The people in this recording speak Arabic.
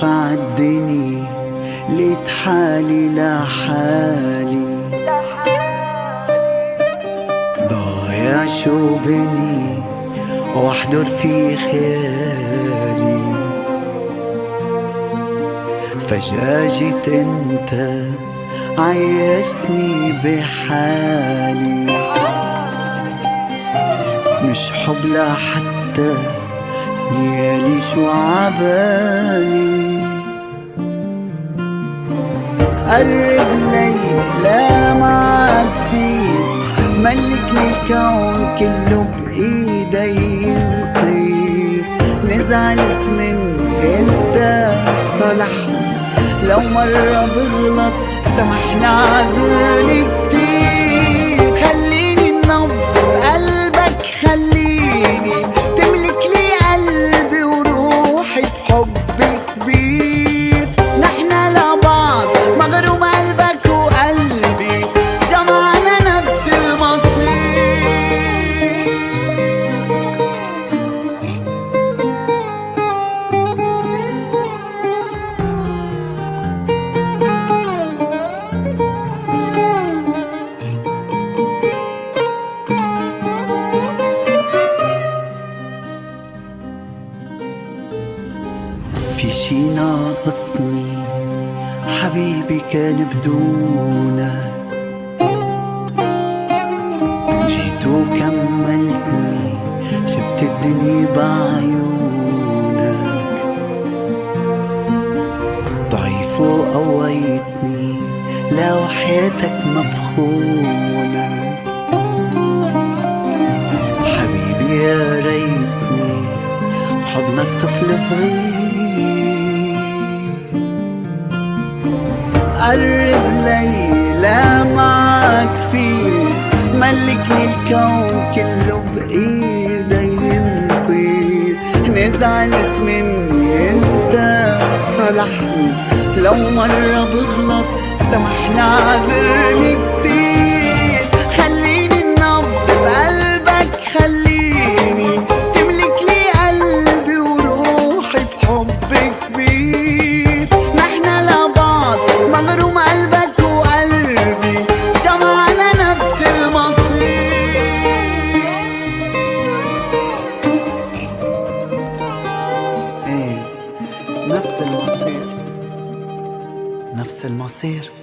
بلف عالدنيا لقيت حالي لحالي، ضايع شو بني واحضر في خيالي. فجأة جيت انت عيشتني بحالي، مش حب لحتى نيالي شو عبالي. قرب لي لا ما عاد في، ملكني الكون كله بإيدي يطير. نزعلت من انت صلحني، لو مرة بغلط سامحني عذرني كتير. خليني نبض قلبك، خليني تملك لي قلبي وروحي بحب كبير. نحنا لبعض مغروم قلبك وقلبي، جمعنا نفس المصير. في شي ناقصني حبيبي كان بدونك، جيت وكملتني شفت الدنيا بعيونك. ضعيف وقويتني لو حياتك ما بخونك. حبيبي يا ريتني بحضنك طفل صغير. قرب لي لا ما عاد في، ملكني الكون كله بإيدي ينطير. نزعلت مني انت صلحني، لو مرة بغلط سامحني عذرني كتير. خليني نبض بقلبك، خليني تملك لي قلبي وروحي بحب كبير. نحنا لبعض مغروم قلبك وقلبي، جمعنا نفس المصير. ايه نفس المصير، نفس المصير.